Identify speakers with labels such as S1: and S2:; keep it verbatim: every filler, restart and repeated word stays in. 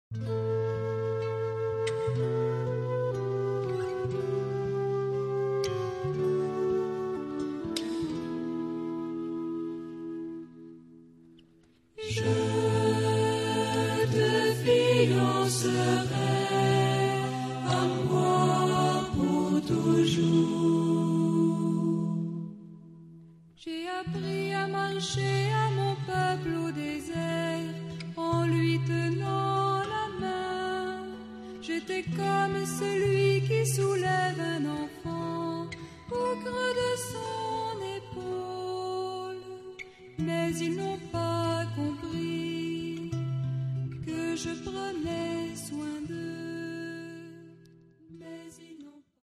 S1: J'ai appris à marcher à mon peuple au désert en lui tenant la main. J'étais comme celui qui soulève un enfant au creux de son épaule. Mais ils n'ont pas compris que je prenais soin